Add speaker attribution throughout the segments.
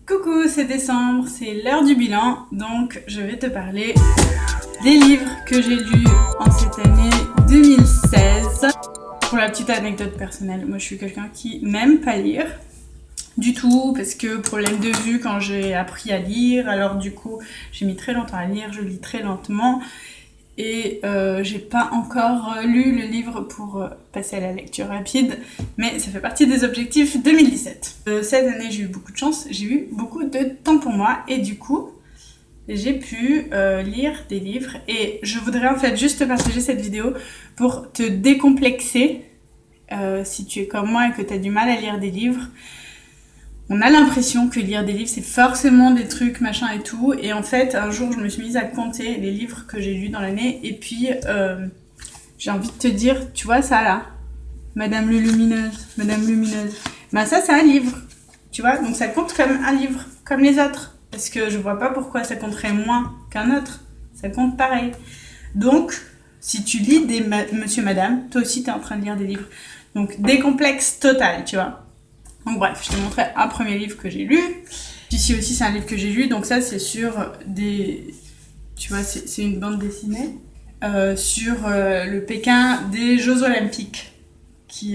Speaker 1: Coucou, c'est décembre, c'est l'heure du bilan, donc je vais te parler des livres que j'ai lus en cette année 2016. Pour la petite anecdote personnelle, moi je suis quelqu'un qui n'aime pas lire du tout, parce que problème de vue quand j'ai appris à lire, alors du coup j'ai mis très longtemps à lire, je lis très lentement. Et j'ai pas encore lu le livre pour passer à la lecture rapide, mais ça fait partie des objectifs 2017. Cette année j'ai eu beaucoup de chance, j'ai eu beaucoup de temps pour moi et du coup j'ai pu lire des livres et je voudrais en fait juste te partager cette vidéo pour te décomplexer si tu es comme moi et que tu as du mal à lire des livres. On a l'impression que lire des livres, c'est forcément des trucs, machin et tout. Et en fait, un jour, je me suis mise à compter les livres que j'ai lus dans l'année. Et puis, j'ai envie de te dire, tu vois ça là, Madame Lumineuse, bah ça, c'est un livre, tu vois. Donc ça compte comme un livre, comme les autres. Parce que je vois pas pourquoi ça compterait moins qu'un autre. Ça compte pareil. Donc, si tu lis des Monsieur, Madame, toi aussi, t'es en train de lire des livres. Donc, décomplexe total, tu vois. Donc bref, je t'ai montré un premier livre que j'ai lu. Ici aussi, c'est un livre que j'ai lu. Donc ça, c'est sur des... Tu vois, c'est une bande dessinée sur le Pékin des Jeux Olympiques. Qui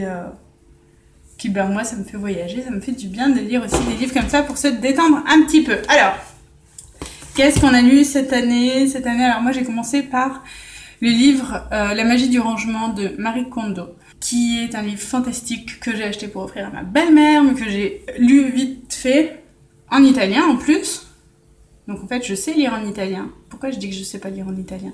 Speaker 1: ben moi, ça me fait voyager. Ça me fait du bien de lire aussi des livres comme ça pour se détendre un petit peu. Alors, qu'est-ce qu'on a lu cette année? Alors moi, j'ai commencé par le livre La magie du rangement de Marie Kondo, qui est un livre fantastique que j'ai acheté pour offrir à ma belle-mère, mais que j'ai lu vite fait, en italien en plus. Donc en fait, je sais lire en italien. Pourquoi je dis que je sais pas lire en italien?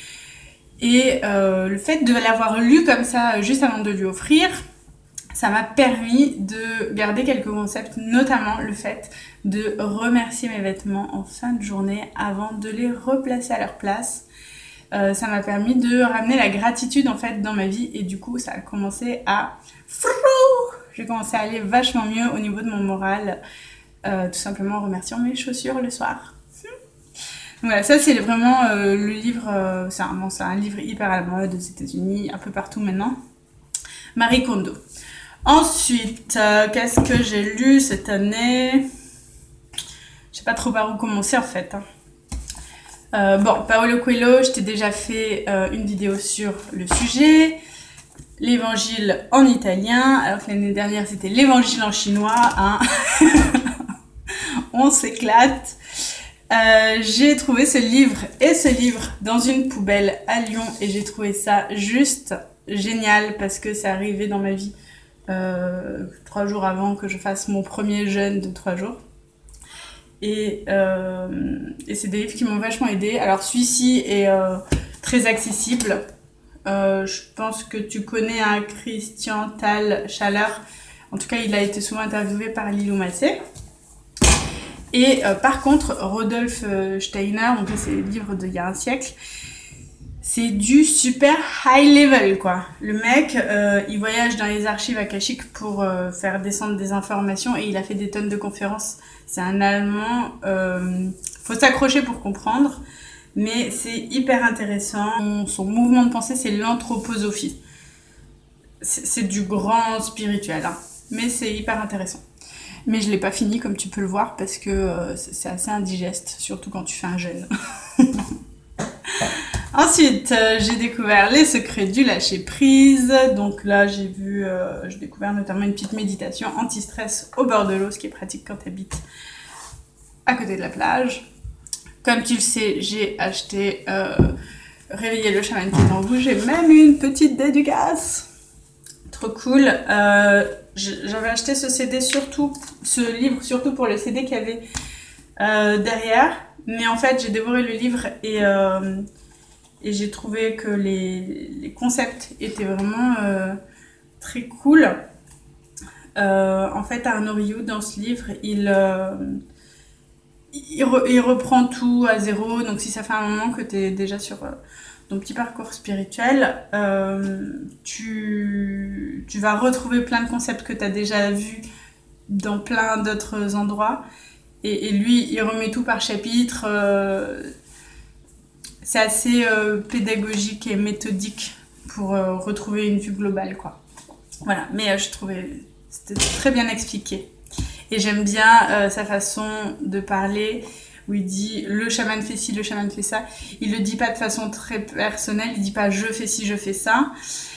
Speaker 1: Et le fait de l'avoir lu comme ça, juste avant de lui offrir, ça m'a permis de garder quelques concepts, notamment le fait de remercier mes vêtements en fin de journée avant de les replacer à leur place. Ça m'a permis de ramener la gratitude en fait dans ma vie et du coup ça a commencé à... J'ai commencé à aller vachement mieux au niveau de mon moral, tout simplement en remerciant mes chaussures le soir. Donc voilà, ça c'est vraiment le livre, c'est un livre hyper à la mode aux États-Unis, un peu partout maintenant. Marie Kondo. Ensuite, qu'est-ce que j'ai lu cette année? Je sais pas trop par où commencer en fait. Bon, Paolo Coelho, je t'ai déjà fait une vidéo sur le sujet. L'évangile en italien, alors que l'année dernière c'était l'évangile en chinois. Hein. On s'éclate. J'ai trouvé ce livre et ce livre dans une poubelle à Lyon et j'ai trouvé ça juste génial parce que c'est arrivé dans ma vie 3 jours avant que je fasse mon premier jeûne de 3 jours. Et c'est des livres qui m'ont vachement aidé. Alors celui-ci est très accessible. Je pense que tu connais un Christian Tal Chaleur. En tout cas, il a été souvent interviewé par Lilou Massé. Et par contre, Rodolphe Steiner, donc c'est le livre d'il y a un siècle, c'est du super high level quoi. Le mec, il voyage dans les archives akashiques pour faire descendre des informations et il a fait des tonnes de conférences. C'est un Allemand, faut s'accrocher pour comprendre, mais c'est hyper intéressant. Son mouvement de pensée, c'est l'anthroposophie. C'est du grand spirituel, hein, mais c'est hyper intéressant. Mais je l'ai pas fini comme tu peux le voir parce que c'est assez indigeste, surtout quand tu fais un jeûne. Ensuite, j'ai découvert les secrets du lâcher prise. Donc là, j'ai découvert notamment une petite méditation anti-stress au bord de l'eau, ce qui est pratique quand tu habites à côté de la plage. Comme tu le sais, j'ai acheté Réveiller le chaman qui est en vous. J'ai même eu une petite dédicace. Trop cool. J'avais acheté ce livre surtout pour le CD qu'il y avait derrière. Mais en fait, j'ai dévoré le livre et j'ai trouvé que les concepts étaient vraiment très cool. En fait, Arnaud Rioux, dans ce livre, il reprend tout à zéro. Donc, si ça fait un moment que tu es déjà sur ton petit parcours spirituel, tu vas retrouver plein de concepts que tu as déjà vus dans plein d'autres endroits. Et lui, il remet tout par chapitre. C'est assez pédagogique et méthodique pour retrouver une vue globale, quoi. Voilà, mais je trouvais c'était très bien expliqué. Et j'aime bien sa façon de parler, où il dit le chaman fait ci, le chaman fait ça. Il le dit pas de façon très personnelle, il dit pas je fais ci, je fais ça.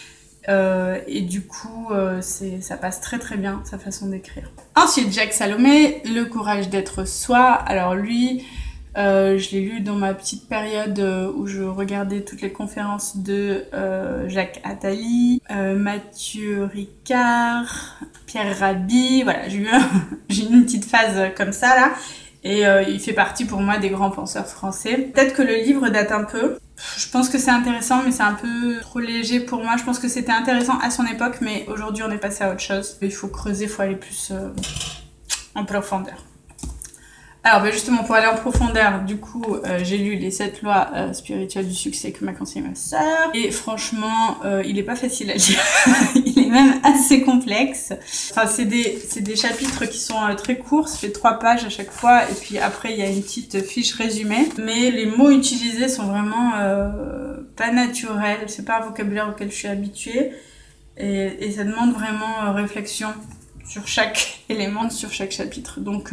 Speaker 1: Et du coup, ça passe très très bien, sa façon d'écrire. Ensuite, Jacques Salomé, Le courage d'être soi. Alors lui, je l'ai lu dans ma petite période où je regardais toutes les conférences de Jacques Attali, Mathieu Ricard, Pierre Rabhi. Voilà, j'ai eu une petite phase comme ça là. Et il fait partie pour moi des grands penseurs français. Peut-être que le livre date un peu. Je pense que c'est intéressant, mais c'est un peu trop léger pour moi. Je pense que c'était intéressant à son époque, mais aujourd'hui on est passé à autre chose. Il faut creuser, il faut aller plus en profondeur. Alors justement, pour aller en profondeur, du coup, j'ai lu les 7 lois spirituelles du succès que m'a conseillé ma sœur. Et franchement, il est pas facile à lire. Il est même assez complexe. Enfin, c'est des chapitres qui sont très courts, ça fait 3 pages à chaque fois. Et puis après, il y a une petite fiche résumée. Mais les mots utilisés sont vraiment pas naturels. C'est pas un vocabulaire auquel je suis habituée. Et ça demande vraiment réflexion sur chaque élément, sur chaque chapitre. Donc,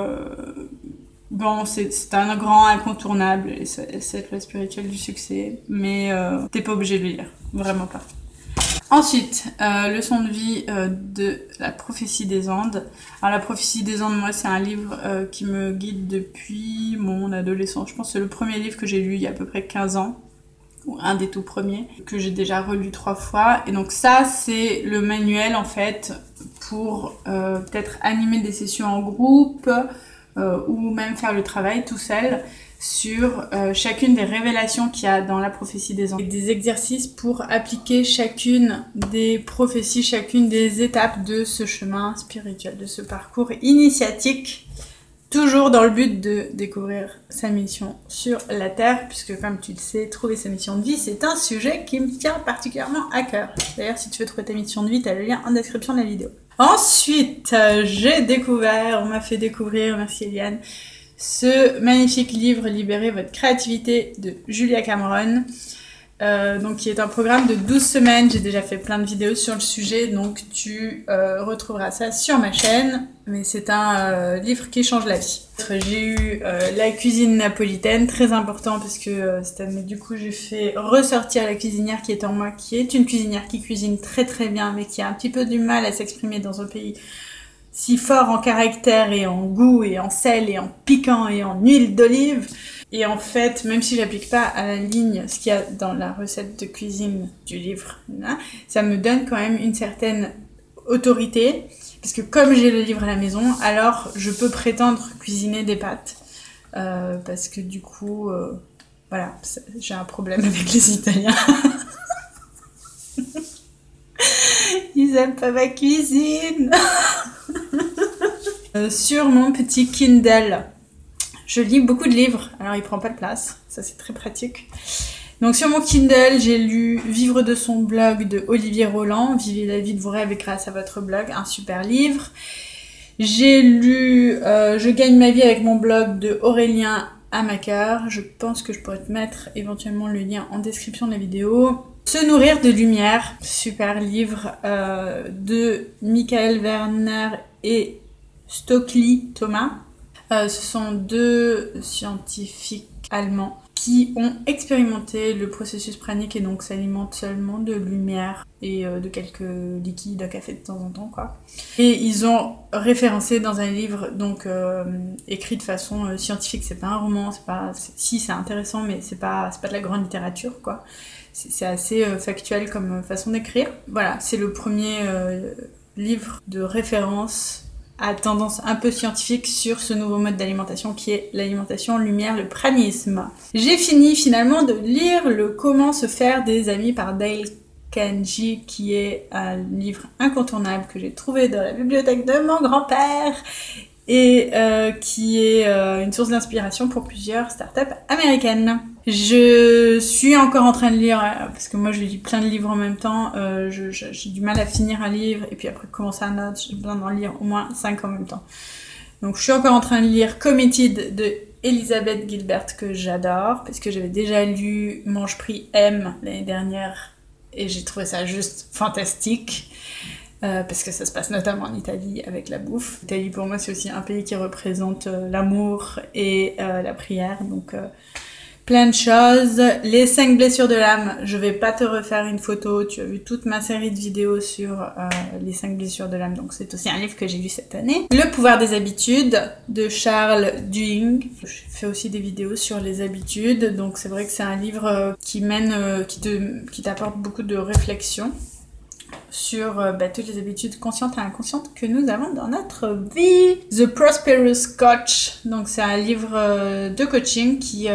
Speaker 1: bon, c'est un grand incontournable, cette loi spirituelle du succès, mais t'es pas obligé de le lire, vraiment pas. Ensuite, leçon de vie de la prophétie des Andes. Alors la prophétie des Andes, moi, c'est un livre qui me guide depuis mon adolescence. Je pense que c'est le premier livre que j'ai lu il y a à peu près 15 ans. Ou un des tout premiers, que j'ai déjà relu 3 fois. Et donc ça, c'est le manuel en fait pour peut-être animer des sessions en groupe ou même faire le travail tout seul sur chacune des révélations qu'il y a dans la prophétie des Andes. Et des exercices pour appliquer chacune des prophéties, chacune des étapes de ce chemin spirituel, de ce parcours initiatique. Toujours dans le but de découvrir sa mission sur la Terre, puisque comme tu le sais, trouver sa mission de vie, c'est un sujet qui me tient particulièrement à cœur. D'ailleurs, si tu veux trouver ta mission de vie, tu as le lien en description de la vidéo. Ensuite, on m'a fait découvrir, merci Eliane, ce magnifique livre Libérez votre créativité de Julia Cameron. Donc qui est un programme de 12 semaines, j'ai déjà fait plein de vidéos sur le sujet, donc tu retrouveras ça sur ma chaîne, mais c'est un livre qui change la vie. J'ai eu la cuisine napolitaine, très important parce que cette année du coup j'ai fait ressortir la cuisinière qui est en moi, qui est une cuisinière qui cuisine très très bien, mais qui a un petit peu du mal à s'exprimer dans un pays si fort en caractère et en goût et en sel et en piquant et en huile d'olive. Et en fait, même si j'applique pas à la ligne ce qu'il y a dans la recette de cuisine du livre, ça me donne quand même une certaine autorité, parce que comme j'ai le livre à la maison, alors je peux prétendre cuisiner des pâtes, parce que du coup, voilà, j'ai un problème avec les Italiens. Ils aiment pas ma cuisine. Sur mon petit Kindle, je lis beaucoup de livres, alors il prend pas de place, ça c'est très pratique. Donc sur mon Kindle, j'ai lu Vivre de son blog de Olivier Roland, Vivez la vie de vos rêves grâce à votre blog, un super livre. J'ai lu Je gagne ma vie avec mon blog de Aurélien Amaker, je pense que je pourrais te mettre éventuellement le lien en description de la vidéo. Se nourrir de lumière, super livre de Michael Werner et Stokely Thomas. Ce sont 2 scientifiques allemands qui ont expérimenté le processus pranique et donc s'alimentent seulement de lumière et de quelques liquides à café de temps en temps, quoi. Et ils ont référencé dans un livre donc écrit de façon scientifique, c'est pas un roman, si c'est intéressant mais c'est pas de la grande littérature, quoi. C'est assez factuel comme façon d'écrire. Voilà, c'est le premier livre de référence à tendance un peu scientifique sur ce nouveau mode d'alimentation qui est l'alimentation lumière, le pranisme. J'ai fini finalement de lire le Comment se faire des amis par Dale Carnegie, qui est un livre incontournable que j'ai trouvé dans la bibliothèque de mon grand-père et qui est une source d'inspiration pour plusieurs startups américaines. Je suis encore en train de lire, parce que moi je lis plein de livres en même temps, j'ai du mal à finir un livre et puis après commencer un autre, j'ai besoin d'en lire au moins 5 en même temps. Donc je suis encore en train de lire Committed de Elizabeth Gilbert, que j'adore, parce que j'avais déjà lu Mange Prix M l'année dernière et j'ai trouvé ça juste fantastique. parce que ça se passe notamment en Italie avec la bouffe. L'Italie pour moi c'est aussi un pays qui représente l'amour et la prière, donc plein de choses. Les 5 blessures de l'âme, je vais pas te refaire une photo, tu as vu toute ma série de vidéos sur les 5 blessures de l'âme, donc c'est aussi un livre que j'ai lu cette année. Le pouvoir des habitudes de Charles Duhigg. Je fais aussi des vidéos sur les habitudes, donc c'est vrai que c'est un livre qui t'apporte beaucoup de réflexion sur toutes les habitudes conscientes et inconscientes que nous avons dans notre vie. The Prosperous Coach, donc c'est un livre de coaching qui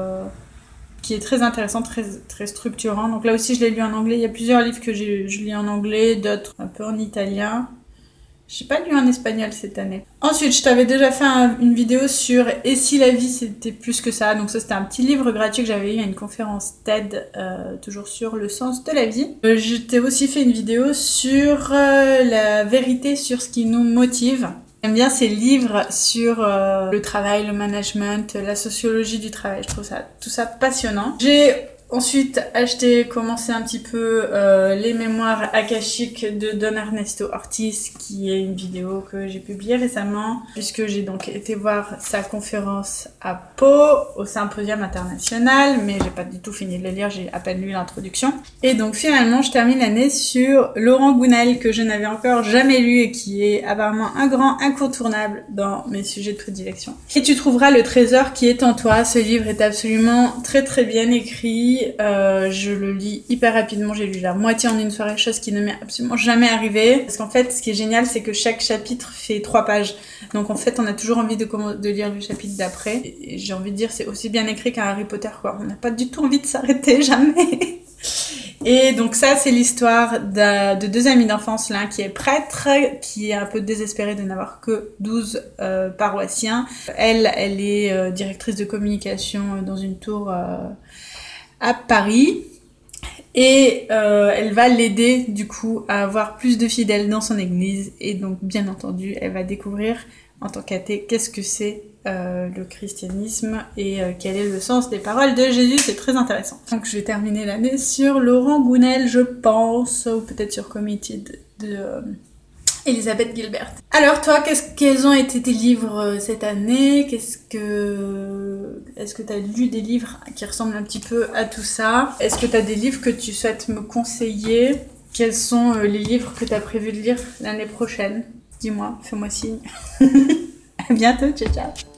Speaker 1: est très intéressant, très structurant. Donc là aussi je l'ai lu en anglais, il y a plusieurs livres que je lis en anglais, d'autres un peu en italien. J'ai pas lu en espagnol cette année. Ensuite, je t'avais déjà fait une vidéo sur « Et si la vie c'était plus que ça ?» Donc ça, c'était un petit livre gratuit que j'avais eu à une conférence TED, toujours sur le sens de la vie. Je t'ai aussi fait une vidéo sur la vérité sur ce qui nous motive. J'aime bien ces livres sur le travail, le management, la sociologie du travail. Je trouve tout ça passionnant. J'ai ensuite commencé un petit peu les mémoires akashiques de Don Ernesto Ortiz, qui est une vidéo que j'ai publiée récemment, puisque j'ai donc été voir sa conférence à Pau, au Symposium International, mais j'ai pas du tout fini de le lire, j'ai à peine lu l'introduction. Et donc finalement, je termine l'année sur Laurent Gounel, que je n'avais encore jamais lu et qui est apparemment un grand incontournable dans mes sujets de prédilection. Et tu trouveras le trésor qui est en toi. Ce livre est absolument très très bien écrit. Je le lis hyper rapidement, j'ai lu la moitié en une soirée, chose qui ne m'est absolument jamais arrivée. Parce qu'en fait, ce qui est génial, c'est que chaque chapitre fait 3 pages. Donc en fait, on a toujours envie de lire le chapitre d'après. Et j'ai envie de dire, c'est aussi bien écrit qu'un Harry Potter, quoi. On n'a pas du tout envie de s'arrêter, jamais. Et donc ça, c'est l'histoire de 2 amis d'enfance, l'un qui est prêtre, qui est un peu désespéré de n'avoir que 12 paroissiens. Elle est directrice de communication dans une tour à Paris, et elle va l'aider du coup à avoir plus de fidèles dans son église, et donc bien entendu elle va découvrir en tant qu'athée qu'est-ce que c'est le christianisme et quel est le sens des paroles de Jésus. C'est très intéressant. Donc je vais terminer l'année sur Laurent Gounel, je pense, ou peut-être sur Committed de Elisabeth Gilbert. Alors toi, quels ont été tes livres cette année? Est-ce que tu as lu des livres qui ressemblent un petit peu à tout ça? Est-ce que tu as des livres que tu souhaites me conseiller? Quels sont les livres que tu as prévu de lire l'année prochaine? Dis-moi, fais-moi signe. À bientôt, ciao ciao.